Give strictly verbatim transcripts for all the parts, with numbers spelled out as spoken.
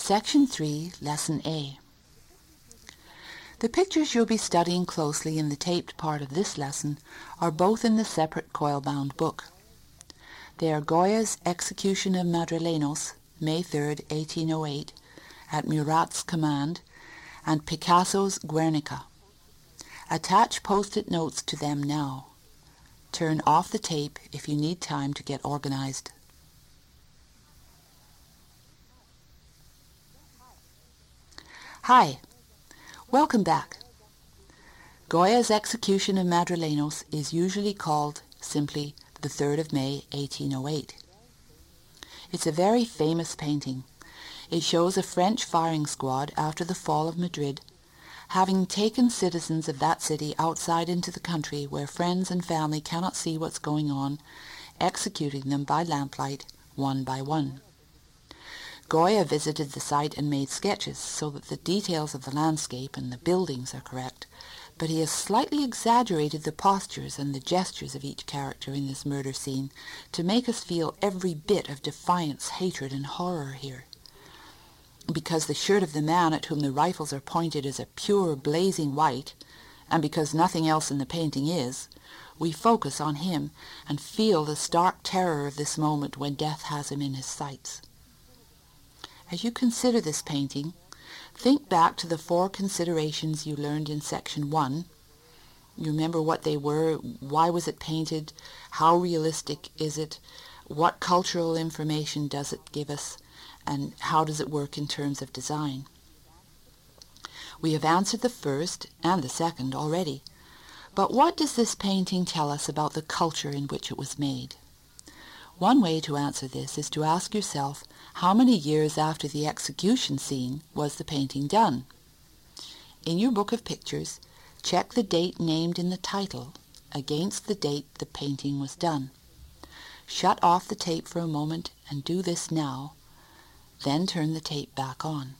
Section three, Lesson A. The pictures you'll be studying closely in the taped part of this lesson are both in the separate coil-bound book. They are Goya's Execution of Madrilenos, May third, eighteen oh eight, at Murat's command, and Picasso's Guernica. Attach post-it notes to them now. Turn off the tape if you need time to get organized. Hi, welcome back. Goya's Execution of Madrilenos is usually called simply the third of May, eighteen oh eight. It's a very famous painting. It shows a French firing squad after the fall of Madrid, having taken citizens of that city outside into the country where friends and family cannot see what's going on, executing them by lamplight, one by one. Goya visited the site and made sketches so that the details of the landscape and the buildings are correct, but he has slightly exaggerated the postures and the gestures of each character in this murder scene to make us feel every bit of defiance, hatred, and horror here. Because the shirt of the man at whom the rifles are pointed is a pure blazing white, and because nothing else in the painting is, we focus on him and feel the stark terror of this moment when death has him in his sights. As you consider this painting, think back to the four considerations you learned in Section one. You remember what they were, why was it painted, how realistic is it, what cultural information does it give us, and how does it work in terms of design. We have answered the first and the second already, but what does this painting tell us about the culture in which it was made? One way to answer this is to ask yourself how many years after the execution scene was the painting done. In your book of pictures, check the date named in the title against the date the painting was done. Shut off the tape for a moment and do this now, then turn the tape back on.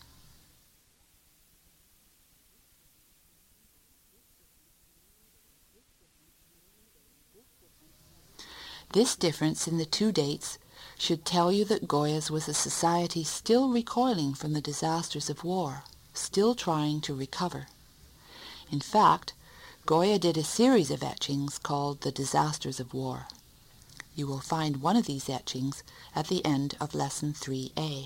This difference in the two dates should tell you that Goya's was a society still recoiling from the disasters of war, still trying to recover. In fact, Goya did a series of etchings called The Disasters of War. You will find one of these etchings at the end of Lesson three A.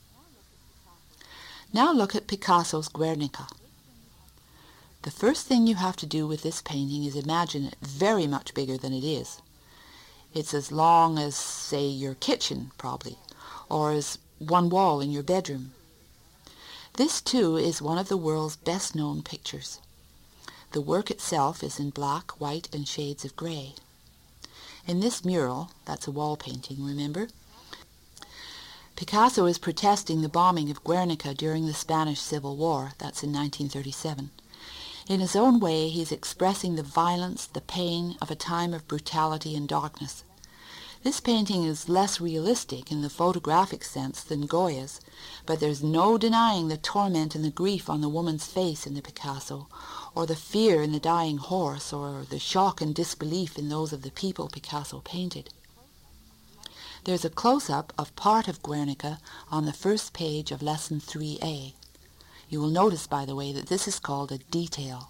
Now look at Picasso's Guernica. The first thing you have to do with this painting is imagine it very much bigger than it is. It's as long as, say, your kitchen, probably, or as one wall in your bedroom. This, too, is one of the world's best-known pictures. The work itself is in black, white, and shades of grey. In this mural, that's a wall painting, remember? Picasso is protesting the bombing of Guernica during the Spanish Civil War, that's in nineteen thirty-seven. In his own way, he's expressing the violence, the pain of a time of brutality and darkness. This painting is less realistic in the photographic sense than Goya's, but there's no denying the torment and the grief on the woman's face in the Picasso, or the fear in the dying horse, or the shock and disbelief in those of the people Picasso painted. There's a close-up of part of Guernica on the first page of Lesson three A. You will notice, by the way, that this is called a detail.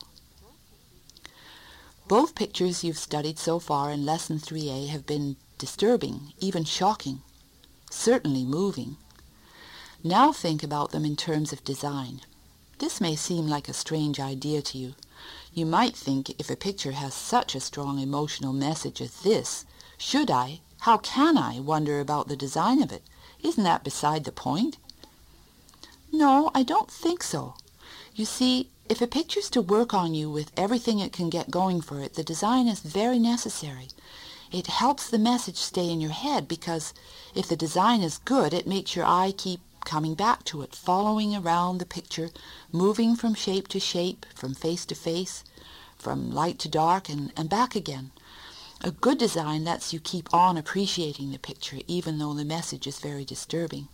Both pictures you've studied so far in Lesson three A have been disturbing, even shocking, certainly moving. Now think about them in terms of design. This may seem like a strange idea to you. You might think, if a picture has such a strong emotional message as this, should I, how can I wonder about the design of it? Isn't that beside the point? No, I don't think so. You see, if a picture's to work on you with everything it can get going for it, the design is very necessary. It helps the message stay in your head because if the design is good, it makes your eye keep coming back to it, following around the picture, moving from shape to shape, from face to face, from light to dark, and, and back again. A good design lets you keep on appreciating the picture, even though the message is very disturbing.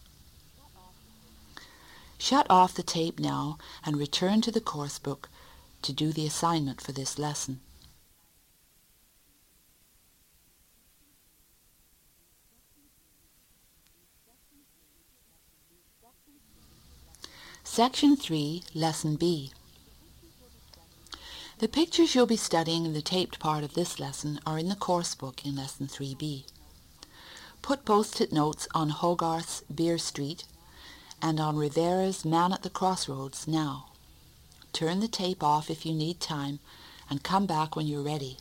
Shut off the tape now and return to the course book to do the assignment for this lesson. Section three, Lesson B. The pictures you'll be studying in the taped part of this lesson are in the course book in Lesson three B. Put post-it notes on Hogarth's Beer Street and on Rivera's Man at the Crossroads now. Turn the tape off if you need time and come back when you're ready.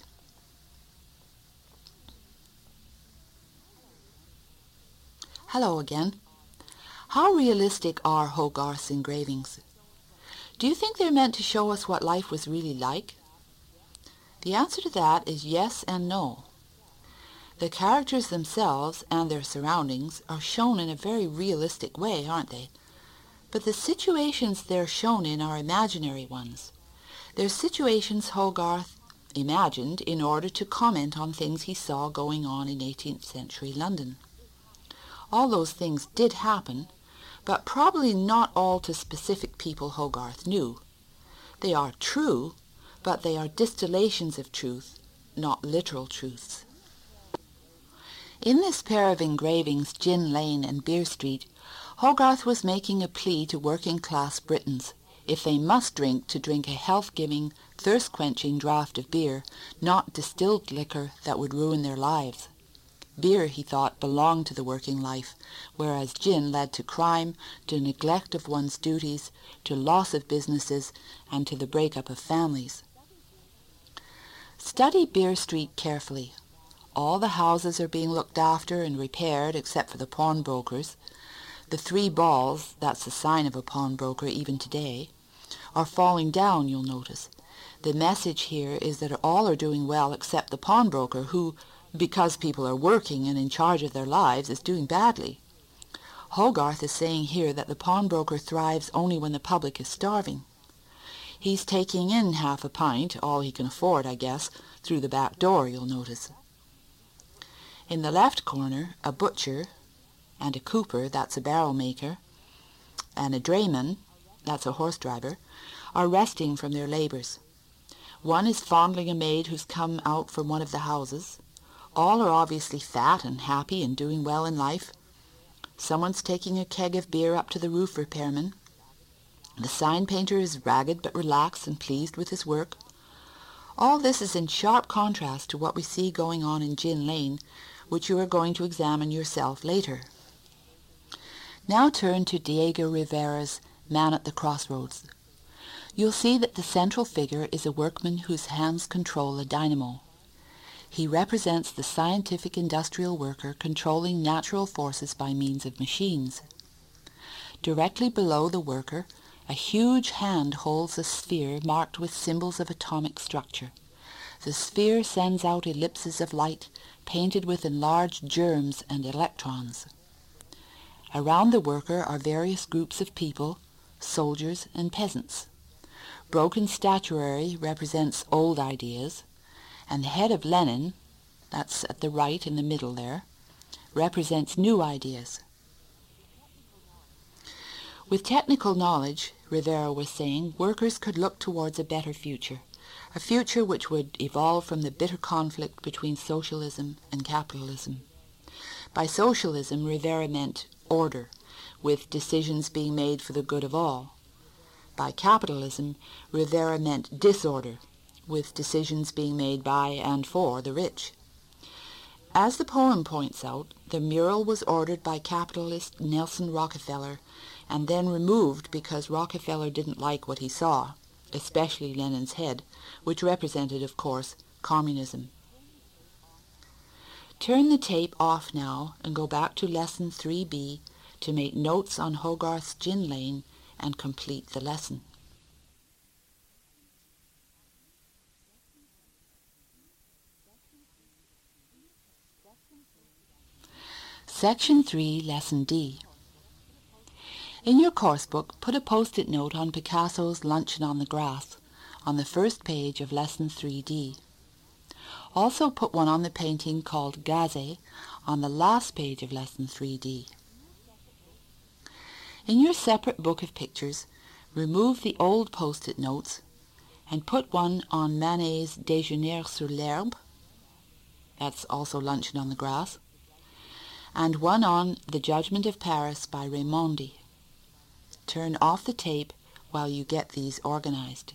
Hello again. How realistic are Hogarth's engravings? Do you think they're meant to show us what life was really like? The answer to that is yes and no. The characters themselves and their surroundings are shown in a very realistic way, aren't they? But the situations they're shown in are imaginary ones. They're situations Hogarth imagined in order to comment on things he saw going on in eighteenth century London. All those things did happen, but probably not all to specific people Hogarth knew. They are true, but they are distillations of truth, not literal truths. In this pair of engravings, Gin Lane and Beer Street, Hogarth was making a plea to working-class Britons, if they must drink, to drink a health-giving, thirst-quenching draught of beer, not distilled liquor that would ruin their lives. Beer, he thought, belonged to the working life, whereas gin led to crime, to neglect of one's duties, to loss of businesses, and to the breakup of families. Study Beer Street carefully. All the houses are being looked after and repaired except for the pawnbrokers. The three balls, that's a sign of a pawnbroker even today, are falling down, you'll notice. The message here is that all are doing well except the pawnbroker, who, because people are working and in charge of their lives, is doing badly. Hogarth is saying here that the pawnbroker thrives only when the public is starving. He's taking in half a pint, all he can afford, I guess, through the back door, you'll notice. In the left corner, a butcher, and a cooper, that's a barrel maker, and a drayman, that's a horse driver, are resting from their labours. One is fondling a maid who's come out from one of the houses. All are obviously fat and happy and doing well in life. Someone's taking a keg of beer up to the roof repairman. The sign painter is ragged but relaxed and pleased with his work. All this is in sharp contrast to what we see going on in Gin Lane, which you are going to examine yourself later. Now turn to Diego Rivera's Man at the Crossroads. You'll see that the central figure is a workman whose hands control a dynamo. He represents the scientific industrial worker controlling natural forces by means of machines. Directly below the worker, a huge hand holds a sphere marked with symbols of atomic structure. The sphere sends out ellipses of light painted with enlarged germs and electrons. Around the worker are various groups of people, soldiers and peasants. Broken statuary represents old ideas, and the head of Lenin, that's at the right in the middle there, represents new ideas. With technical knowledge, Rivera was saying, workers could look towards a better future, a future which would evolve from the bitter conflict between socialism and capitalism. By socialism, Rivera meant order, with decisions being made for the good of all. By capitalism, Rivera meant disorder, with decisions being made by and for the rich. As the poem points out, the mural was ordered by capitalist Nelson Rockefeller and then removed because Rockefeller didn't like what he saw, especially Lenin's head, which represented, of course, communism. Turn the tape off now and go back to Lesson three B to make notes on Hogarth's Gin Lane and complete the lesson. Section three, Lesson D. In your course book, put a post-it note on Picasso's Luncheon on the Grass on the first page of Lesson three D. Also put one on the painting called Gaze on the last page of Lesson three D. In your separate book of pictures, remove the old post-it notes and put one on Manet's Déjeuner sur l'herbe, that's also Luncheon on the Grass, and one on The Judgment of Paris by Raimondi. turn off the tape while you get these organized.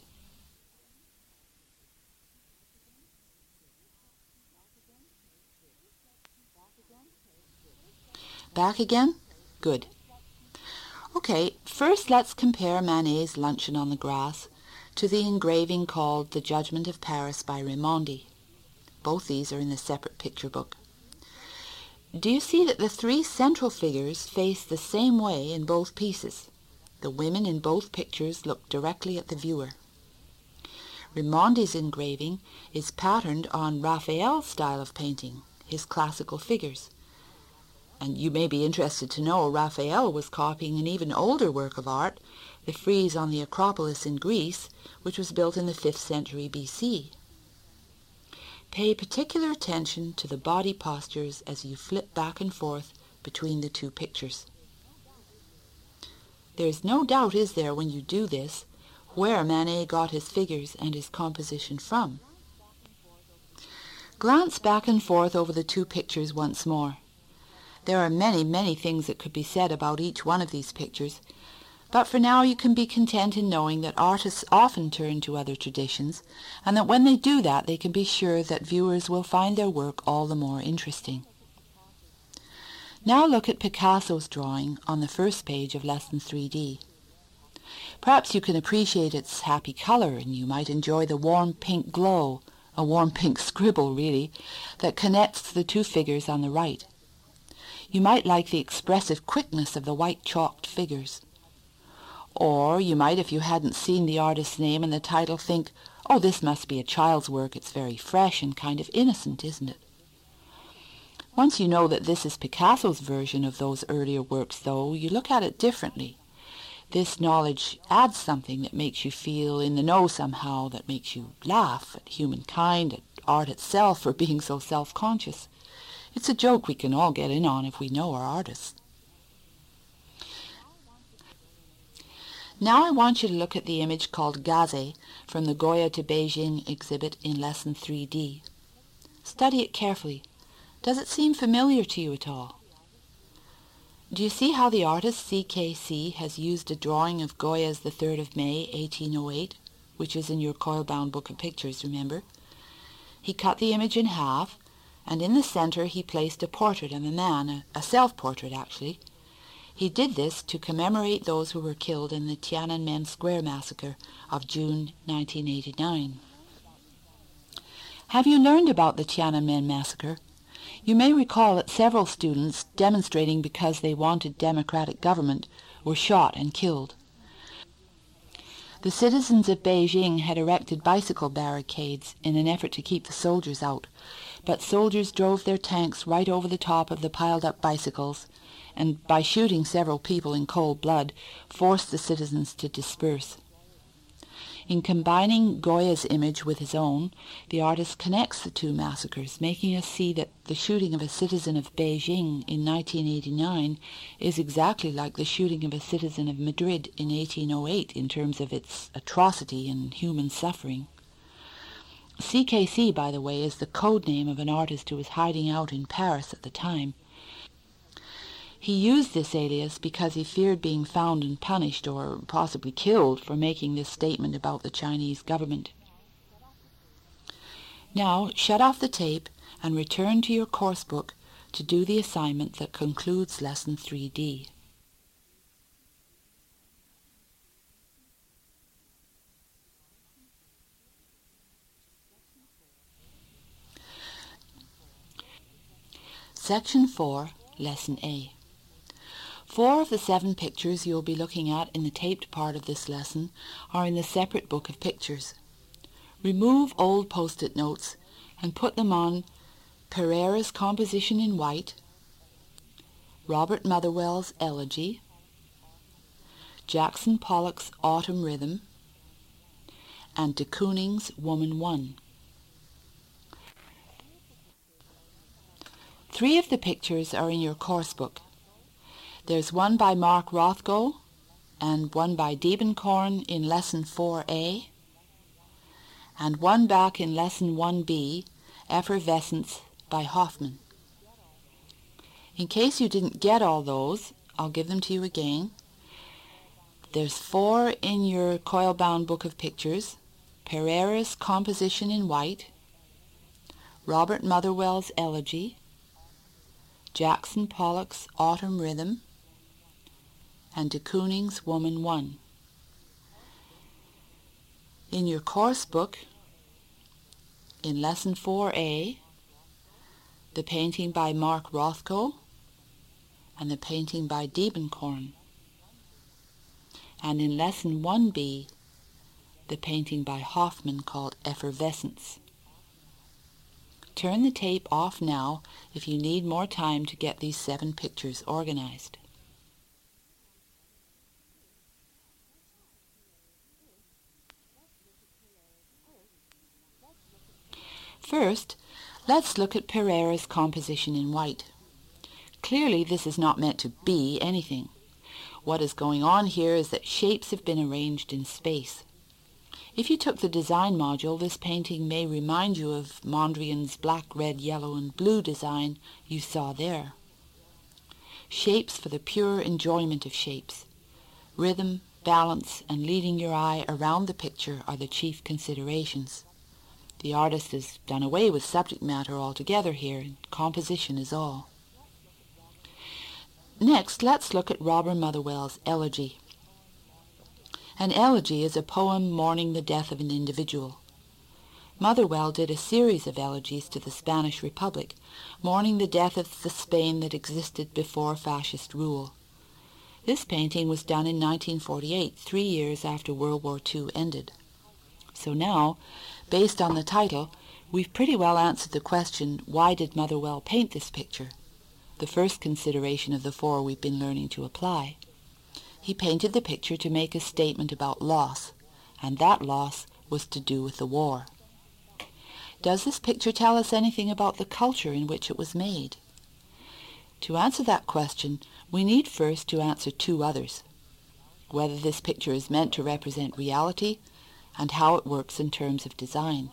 Back again? Good. Okay, first let's compare Manet's Luncheon on the Grass to the engraving called The Judgment of Paris by Raimondi. Both these are in the separate picture book. Do you see that the three central figures face the same way in both pieces? The women in both pictures look directly at the viewer. Raimondi's engraving is patterned on Raphael's style of painting, his classical figures. And you may be interested to know Raphael was copying an even older work of art, the frieze on the Acropolis in Greece, which was built in the fifth century B C. Pay particular attention to the body postures as you flip back and forth between the two pictures. There is no doubt, is there, when you do this, where Manet got his figures and his composition from. Glance back and forth over the two pictures once more. There are many, many things that could be said about each one of these pictures, but for now you can be content in knowing that artists often turn to other traditions, and that when they do that they can be sure that viewers will find their work all the more interesting. Now look at Picasso's drawing on the first page of Lesson three D. Perhaps you can appreciate its happy color, and you might enjoy the warm pink glow, a warm pink scribble really, that connects the two figures on the right. You might like the expressive quickness of the white chalked figures. Or you might, if you hadn't seen the artist's name and the title, think, oh, this must be a child's work, it's very fresh and kind of innocent, isn't it? Once you know that this is Picasso's version of those earlier works, though, you look at it differently. This knowledge adds something that makes you feel in the know somehow, that makes you laugh at humankind, at art itself for being so self-conscious. It's a joke we can all get in on if we know our artists. Now I want you to look at the image called Gaze from the Goya to Beijing exhibit in Lesson three D. Study it carefully. Does it seem familiar to you at all? Do you see how the artist C K C has used a drawing of Goya's The third of May, eighteen oh eight, which is in your coil-bound book of pictures, remember? He cut the image in half, and in the center he placed a portrait of a man, a, a self-portrait actually. He did this to commemorate those who were killed in the Tiananmen Square massacre of June nineteen eighty-nine. Have you learned about the Tiananmen massacre? You may recall that several students, demonstrating because they wanted democratic government, were shot and killed. The citizens of Beijing had erected bicycle barricades in an effort to keep the soldiers out, but soldiers drove their tanks right over the top of the piled-up bicycles, and by shooting several people in cold blood, forced the citizens to disperse. In combining Goya's image with his own, the artist connects the two massacres, making us see that the shooting of a citizen of Beijing in nineteen eighty-nine is exactly like the shooting of a citizen of Madrid in eighteen oh eight in terms of its atrocity and human suffering. C K C, by the way, is the code name of an artist who was hiding out in Paris at the time. He used this alias because he feared being found and punished or possibly killed for making this statement about the Chinese government. Now, shut off the tape and return to your course book to do the assignment that concludes Lesson three D. Section four, Lesson A. Four of the seven pictures you'll be looking at in the taped part of this lesson are in the separate book of pictures. Remove old post-it notes and put them on Pereira's Composition in White, Robert Motherwell's Elegy, Jackson Pollock's Autumn Rhythm, and de Kooning's Woman One. Three of the pictures are in your course book. There's one by Mark Rothko and one by Diebenkorn in Lesson four A, and one back in Lesson one B, Effervescence by Hoffman. In case you didn't get all those, I'll give them to you again. There's four in your coil-bound book of pictures: Pereira's Composition in White, Robert Motherwell's Elegy, Jackson Pollock's Autumn Rhythm, and de Kooning's Woman One. In your course book, in Lesson four A, the painting by Mark Rothko and the painting by Diebenkorn. And in Lesson one B, the painting by Hoffman called Effervescence. Turn the tape off now if you need more time to get these seven pictures organized. First, let's look at Pereira's Composition in White. Clearly, this is not meant to be anything. What is going on here is that shapes have been arranged in space. If you took the design module, this painting may remind you of Mondrian's black, red, yellow, and blue design you saw there. Shapes for the pure enjoyment of shapes. Rhythm, balance, and leading your eye around the picture are the chief considerations. The artist has done away with subject matter altogether here, and composition is all. Next, let's look at Robert Motherwell's Elegy. An elegy is a poem mourning the death of an individual. Motherwell did a series of elegies to the Spanish Republic, mourning the death of the Spain that existed before fascist rule. This painting was done in nineteen forty-eight, three years after World War Two ended. So now, based on the title, we've pretty well answered the question, why did Motherwell paint this picture? The first consideration of the four we've been learning to apply. He painted the picture to make a statement about loss, and that loss was to do with the war. Does this picture tell us anything about the culture in which it was made? To answer that question, we need first to answer two others: whether this picture is meant to represent reality, and how it works in terms of design.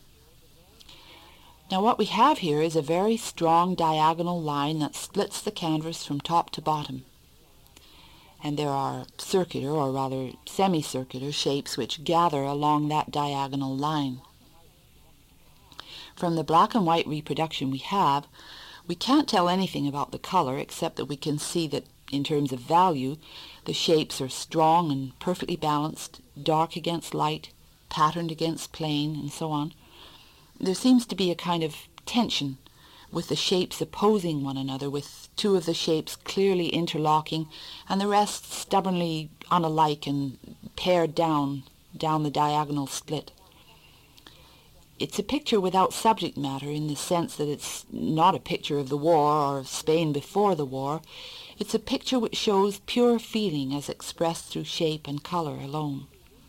Now what we have here is a very strong diagonal line that splits the canvas from top to bottom. And there are circular, or rather semicircular, shapes which gather along that diagonal line. From the black and white reproduction we have, we can't tell anything about the color except that we can see that, in terms of value, the shapes are strong and perfectly balanced, dark against light, patterned against plain, and so on. There seems to be a kind of tension with the shapes opposing one another, with two of the shapes clearly interlocking and the rest stubbornly unalike and pared down, down the diagonal split. It's a picture without subject matter in the sense that it's not a picture of the war or of Spain before the war. It's a picture which shows pure feeling as expressed through shape and color alone.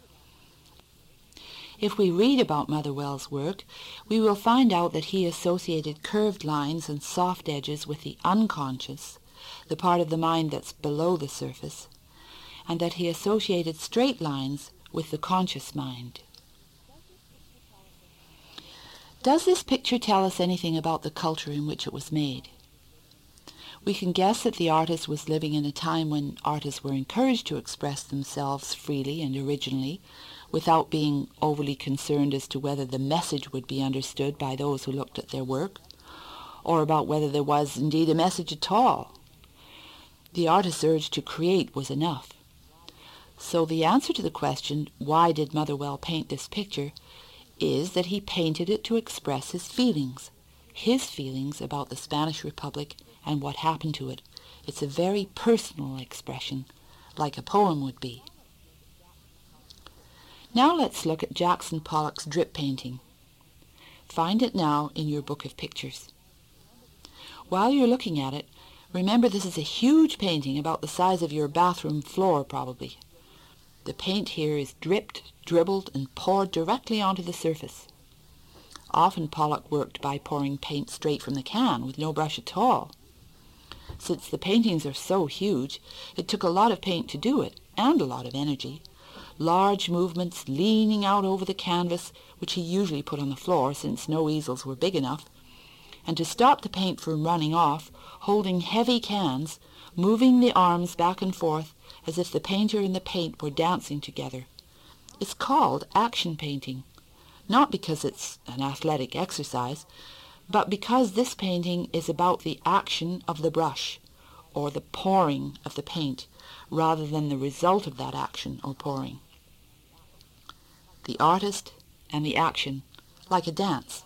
If we read about Motherwell's work, we will find out that he associated curved lines and soft edges with the unconscious, the part of the mind that's below the surface, and that he associated straight lines with the conscious mind. Does this picture tell us anything about the culture in which it was made? We can guess that the artist was living in a time when artists were encouraged to express themselves freely and originally, without being overly concerned as to whether the message would be understood by those who looked at their work, or about whether there was indeed a message at all. The artist's urge to create was enough. So the answer to the question, why did Motherwell paint this picture, is that he painted it to express his feelings, his feelings about the Spanish Republic and what happened to it. It's a very personal expression, like a poem would be. Now let's look at Jackson Pollock's drip painting. Find it now in your book of pictures. While you're looking at it, remember this is a huge painting about the size of your bathroom floor probably. The paint here is dripped, dribbled, and poured directly onto the surface. Often Pollock worked by pouring paint straight from the can with no brush at all. Since the paintings are so huge, it took a lot of paint to do it, and a lot of energy. Large movements leaning out over the canvas, which he usually put on the floor since no easels were big enough, and to stop the paint from running off, holding heavy cans, moving the arms back and forth, as if the painter and the paint were dancing together. It's called action painting, not because it's an athletic exercise, but because this painting is about the action of the brush, or the pouring of the paint, rather than the result of that action or pouring. The artist and the action, like a dance.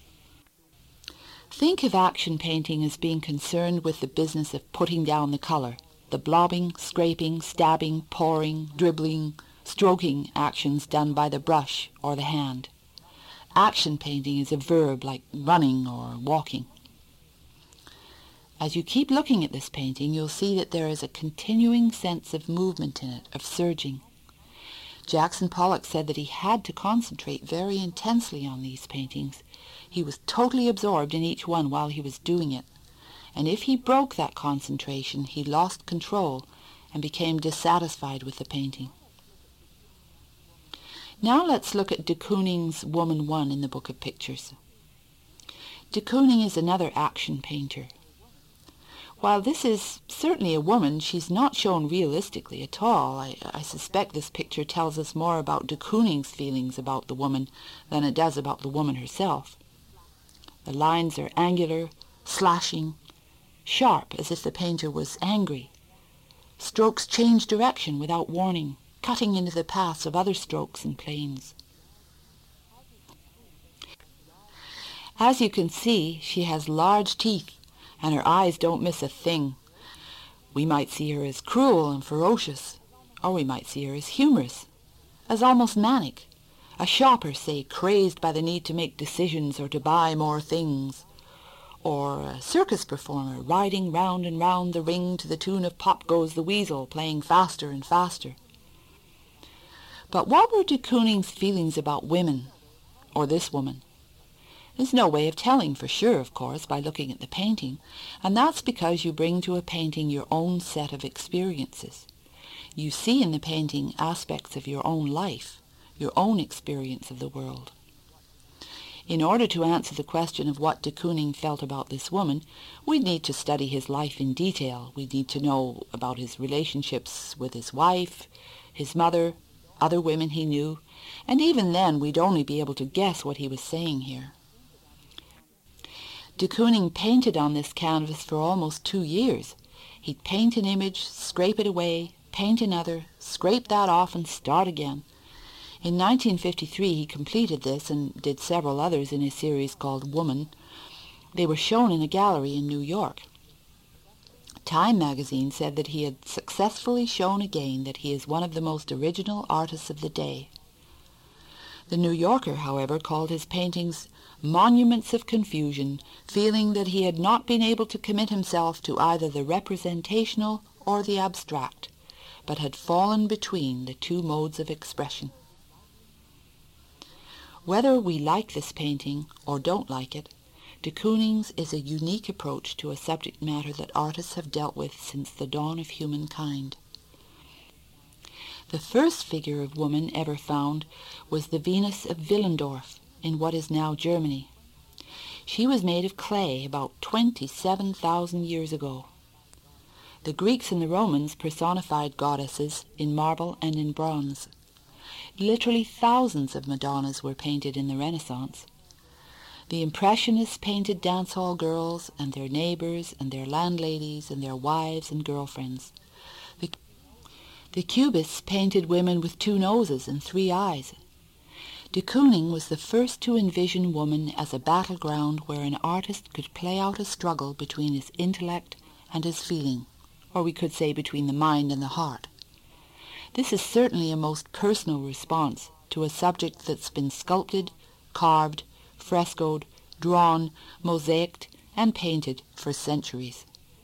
Think of action painting as being concerned with the business of putting down the color, the blobbing, scraping, stabbing, pouring, dribbling, stroking actions done by the brush or the hand. Action painting is a verb like running or walking. As you keep looking at this painting, you'll see that there is a continuing sense of movement in it, of surging. Jackson Pollock said that he had to concentrate very intensely on these paintings. He was totally absorbed in each one while he was doing it, and if he broke that concentration, he lost control and became dissatisfied with the painting. Now let's look at de Kooning's Woman One in the Book of Pictures. De Kooning is another action painter. While this is certainly a woman, she's not shown realistically at all. I, I suspect this picture tells us more about de Kooning's feelings about the woman than it does about the woman herself. The lines are angular, slashing, sharp, as if the painter was angry. Strokes change direction without warning, cutting into the paths of other strokes and planes. As you can see, she has large teeth, and her eyes don't miss a thing. We might see her as cruel and ferocious, or we might see her as humorous, as almost manic, a shopper, say, crazed by the need to make decisions or to buy more things, or a circus performer riding round and round the ring to the tune of Pop Goes the Weasel, playing faster and faster. But what were de Kooning's feelings about women, or this woman? There's no way of telling for sure, of course, by looking at the painting, and that's because you bring to a painting your own set of experiences. You see in the painting aspects of your own life, your own experience of the world. In order to answer the question of what de Kooning felt about this woman, we need to study his life in detail. We need to know about his relationships with his wife, his mother, other women he knew, and even then we'd only be able to guess what he was saying here. De Kooning painted on this canvas for almost two years. He'd paint an image, scrape it away, paint another, scrape that off and start again. In nineteen fifty-three he completed this and did several others in a series called Woman. They were shown in a gallery in New York. Time magazine said that he had successfully shown again that he is one of the most original artists of the day. The New Yorker, however, called his paintings monuments of confusion, feeling that he had not been able to commit himself to either the representational or the abstract, but had fallen between the two modes of expression. Whether we like this painting or don't like it, de Kooning's is a unique approach to a subject matter that artists have dealt with since the dawn of humankind. The first figure of woman ever found was the Venus of Willendorf in what is now Germany. She was made of clay about twenty-seven thousand years ago. The Greeks and the Romans personified goddesses in marble and in bronze. Literally thousands of Madonnas were painted in the Renaissance. The Impressionists painted dance hall girls and their neighbors and their landladies and their wives and girlfriends. The, the Cubists painted women with two noses and three eyes. De Kooning was the first to envision woman as a battleground where an artist could play out a struggle between his intellect and his feeling, or we could say between the mind and the heart. This is certainly a most personal response to a subject that's been sculpted, carved, frescoed, drawn, mosaicked, and painted for centuries.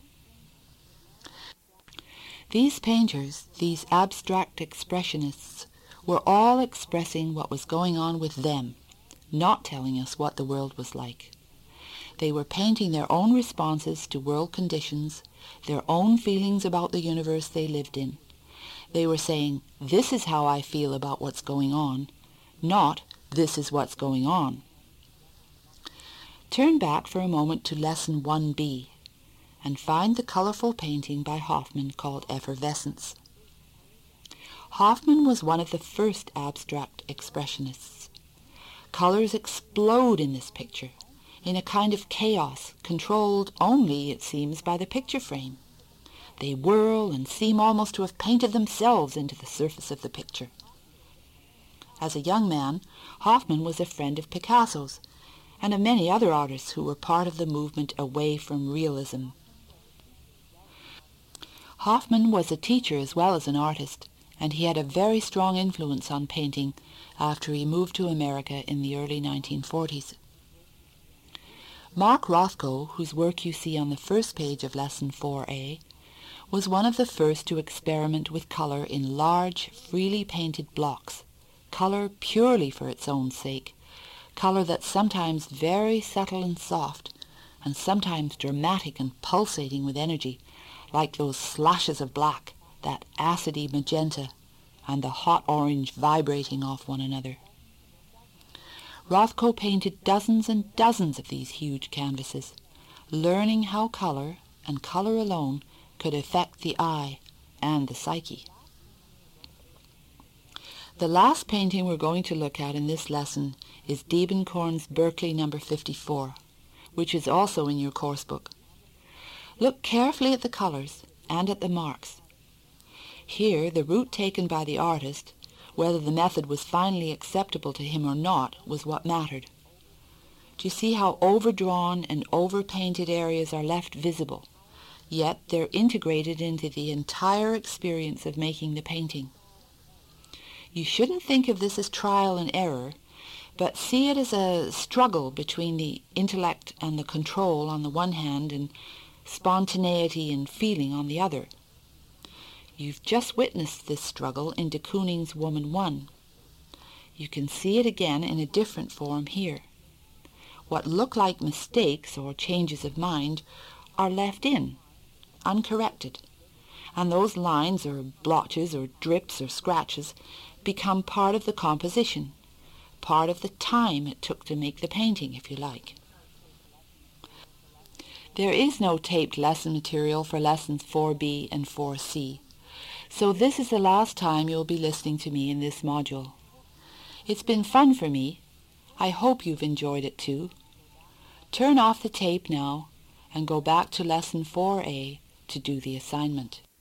These painters, these abstract expressionists, were all expressing what was going on with them, not telling us what the world was like. They were painting their own responses to world conditions, their own feelings about the universe they lived in. They were saying, this is how I feel about what's going on, not this is what's going on. Turn back for a moment to Lesson one B and find the colorful painting by Hoffman called Effervescence. Hofmann was one of the first abstract expressionists. Colors explode in this picture, in a kind of chaos, controlled only, it seems, by the picture frame. They whirl and seem almost to have painted themselves into the surface of the picture. As a young man, Hofmann was a friend of Picasso's and of many other artists who were part of the movement away from realism. Hofmann was a teacher as well as an artist, and he had a very strong influence on painting after he moved to America in the early nineteen forties. Mark Rothko, whose work you see on the first page of Lesson four A, was one of the first to experiment with color in large, freely painted blocks, color purely for its own sake, color that's sometimes very subtle and soft, and sometimes dramatic and pulsating with energy, like those slashes of black, that acidy magenta, and the hot orange vibrating off one another. Rothko painted dozens and dozens of these huge canvases, learning how color, and color alone, could affect the eye and the psyche. The last painting we're going to look at in this lesson is Diebenkorn's Berkeley number fifty-four, which is also in your course book. Look carefully at the colors and at the marks. Here, the route taken by the artist, whether the method was finally acceptable to him or not, was what mattered. Do you see how overdrawn and overpainted areas are left visible, yet they're integrated into the entire experience of making the painting? You shouldn't think of this as trial and error, but see it as a struggle between the intellect and the control on the one hand and spontaneity and feeling on the other. You've just witnessed this struggle in de Kooning's Woman One. You can see it again in a different form here. What look like mistakes or changes of mind are left in, uncorrected, and those lines or blotches or drips or scratches become part of the composition, part of the time it took to make the painting, if you like. There is no taped lesson material for lessons four B and four C. So this is the last time you'll be listening to me in this module. It's been fun for me. I hope you've enjoyed it too. Turn off the tape now and go back to Lesson four A to do the assignment.